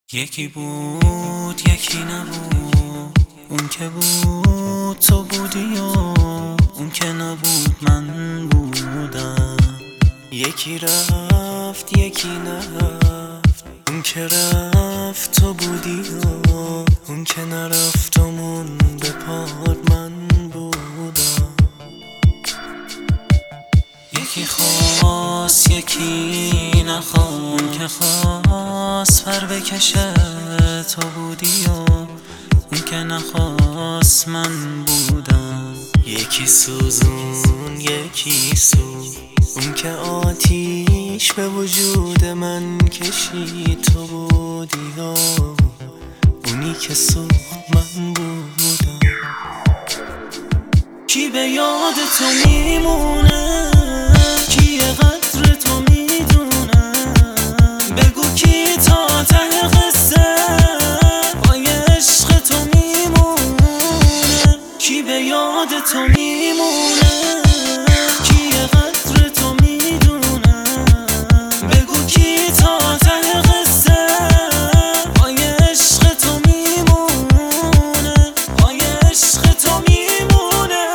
یکی بود یکی نبود، اون که بود تو بودی و اون که نبود من بودم. یکی رفت یکی نرفت، اون که رفت تو بودی و اون که نرفت و مونده پاد من بودم. یکی خواست یکی نخواست، اون که خواست پر بکشه تو بودی و اون که نخواست من بودم. یکی سوزون یکی سوز، اون که آتیش به وجود من کشید تو بودی و اونی که سوخت من بودم. کی به یاد تو میمونه، کی قدر تو میدونه، بگو کی تا ته قصه پای عشق تو میمونه. کی به یاد تو میمونه، کی قدر تو میدونه، بگو کی تا ته قصه پای عشق تو میمونه، پای عشق تو میمونه.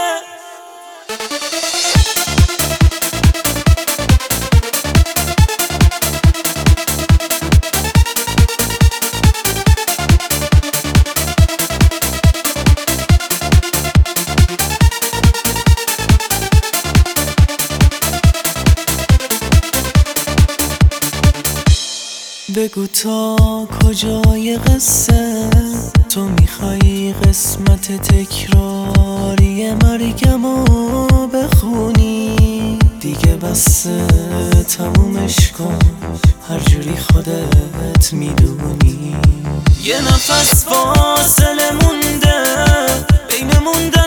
بگو تا کجای قصه تو میخوای قسمت تکراری مرگمو بخونی؟ دیگه بسه تمومش کن، هر جوری خودت میدونی. یه نفس فاصله مونده بین مونده